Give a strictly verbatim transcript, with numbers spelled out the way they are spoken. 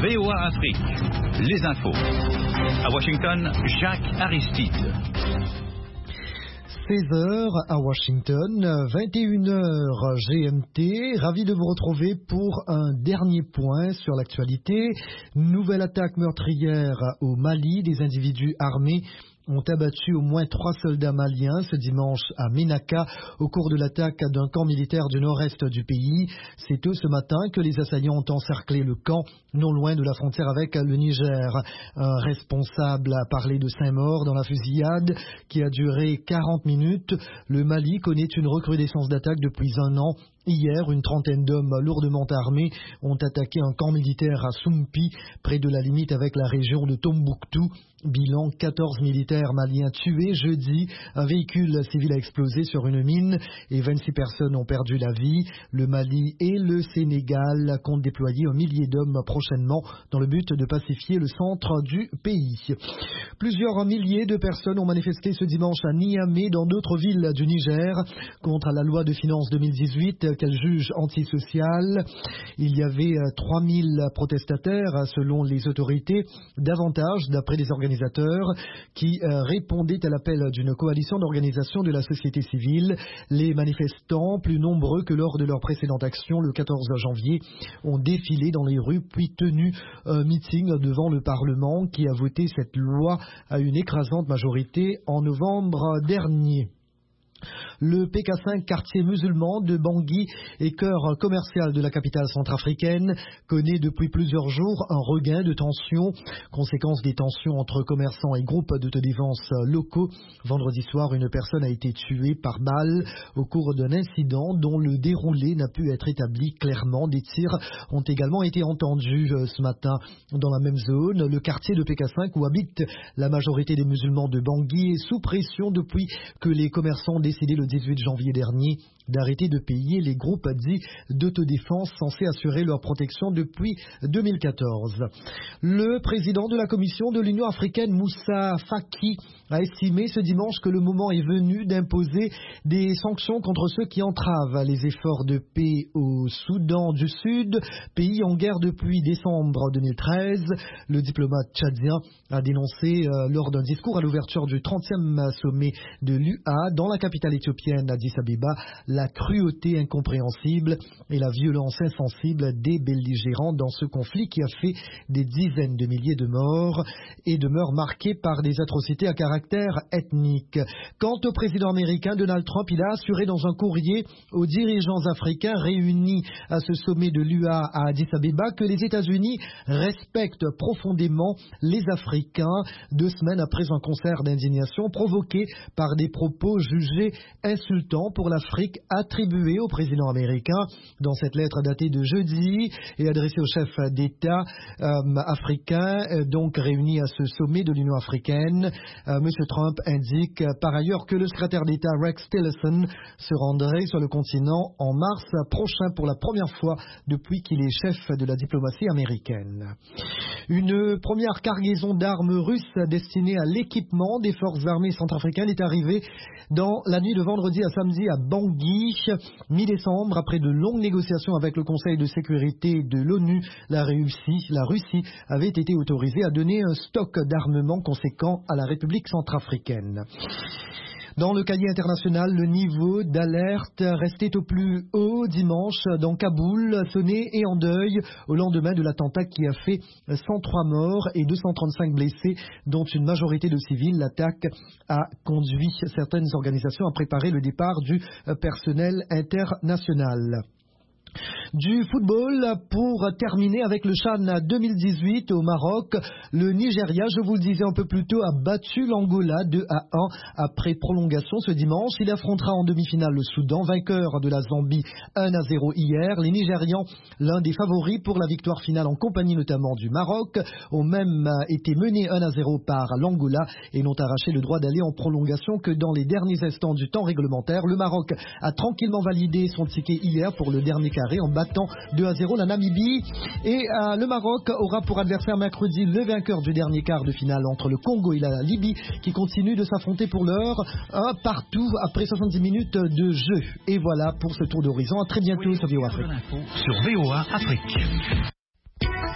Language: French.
V O A Afrique, les infos. À Washington, Jacques Aristide. seize heures à Washington, vingt et une heures G M T. Ravi de vous retrouver pour un dernier point sur l'actualité. Nouvelle attaque meurtrière au Mali. Des individus armés ont abattu au moins trois soldats maliens ce dimanche à Ménaka au cours de l'attaque d'un camp militaire du nord-est du pays. C'est tôt ce matin que les assaillants ont encerclé le camp non loin de la frontière avec le Niger. Un responsable a parlé de cinq morts dans la fusillade qui a duré quarante minutes. Le Mali connaît une recrudescence d'attaques depuis un an. Hier, une trentaine d'hommes lourdement armés ont attaqué un camp militaire à Soumpi, près de la limite avec la région de Tombouctou. Bilan, quatorze militaires maliens tués. Jeudi, un véhicule civil a explosé sur une mine et vingt-six personnes ont perdu la vie. Le Mali et le Sénégal comptent déployer un millier d'hommes prochainement dans le but de pacifier le centre du pays. Plusieurs milliers de personnes ont manifesté ce dimanche à Niamey, dans d'autres villes du Niger, contre la loi de finances deux mille dix-huit qu'elle juge antisociale. Il y avait trois mille protestataires selon les autorités, davantage d'après les organisateurs qui euh, répondaient à l'appel d'une coalition d'organisations de la société civile. Les manifestants, plus nombreux que lors de leur précédente action le quatorze janvier, ont défilé dans les rues puis tenu un meeting devant le Parlement qui a voté cette loi à une écrasante majorité en novembre dernier. Le P K cinq, quartier musulman de Bangui et cœur commercial de la capitale centrafricaine, connaît depuis plusieurs jours un regain de tensions, conséquence des tensions entre commerçants et groupes d'autodéfense locaux. Vendredi soir, une personne a été tuée par balle au cours d'un incident dont le déroulé n'a pu être établi clairement. Des tirs ont également été entendus ce matin dans la même zone. Le quartier de P K cinq où habite la majorité des musulmans de Bangui est sous pression depuis que les commerçants ont décidé le dix-huit janvier dernier d'arrêter de payer les groupes dits d'autodéfense censés assurer leur protection depuis deux mille quatorze. Le président de la Commission de l'Union africaine, Moussa Faki, a estimé ce dimanche que le moment est venu d'imposer des sanctions contre ceux qui entravent les efforts de paix au Soudan du Sud, pays en guerre depuis décembre deux mille treize. Le diplomate tchadien a dénoncé euh, lors d'un discours à l'ouverture du trentième sommet de l'U A dans la capitale éthiopienne Addis Abeba la cruauté incompréhensible et la violence insensible des belligérants dans ce conflit qui a fait des dizaines de milliers de morts et demeure marqué par des atrocités à caractère ethnique. Quant au président américain Donald Trump, il a assuré dans un courrier aux dirigeants africains réunis à ce sommet de l'U A à Addis Abeba que les États-Unis respectent profondément les Africains, deux semaines après un concert d'indignation provoqué par des propos jugés insultants pour l'Afrique attribué au président américain. Dans cette lettre datée de jeudi et adressée aux chefs d'État euh, africains, euh, donc réunis à ce sommet de l'Union africaine, euh, M. Trump indique euh, par ailleurs que le secrétaire d'État Rex Tillerson se rendrait sur le continent en mars prochain pour la première fois depuis qu'il est chef de la diplomatie américaine. Une première cargaison d'armes russes destinée à l'équipement des forces armées centrafricaines est arrivée dans la nuit de vendredi à samedi à Bangui, mi-décembre, après de longues négociations avec le Conseil de sécurité de l'ONU, la Russie, la Russie avait été autorisée à donner un stock d'armement conséquent à la République centrafricaine. Dans le cahier international, le niveau d'alerte restait au plus haut dimanche dans Kaboul, sonné et en deuil au lendemain de l'attentat qui a fait cent trois morts et deux cent trente-cinq blessés, dont une majorité de civils. L'attaque a conduit certaines organisations à préparer le départ du personnel international. Du football pour terminer avec le CHAN deux mille dix-huit au Maroc. Le Nigeria, je vous le disais un peu plus tôt, a battu l'Angola deux à un après prolongation ce dimanche. Il affrontera en demi-finale le Soudan, vainqueur de la Zambie un à zéro hier. Les Nigérians, l'un des favoris pour la victoire finale en compagnie notamment du Maroc, ont même été menés un à zéro par l'Angola et n'ont arraché le droit d'aller en prolongation que dans les derniers instants du temps réglementaire. Le Maroc a tranquillement validé son ticket hier pour le dernier carré en battant deux à zéro la Namibie. Et euh, le Maroc aura pour adversaire mercredi le vainqueur du dernier quart de finale entre le Congo et la Libye qui continue de s'affronter pour l'heure un partout après soixante-dix minutes de jeu. Et voilà pour ce tour d'horizon. À très bientôt sur V O A Afrique. Sur V O A Afrique.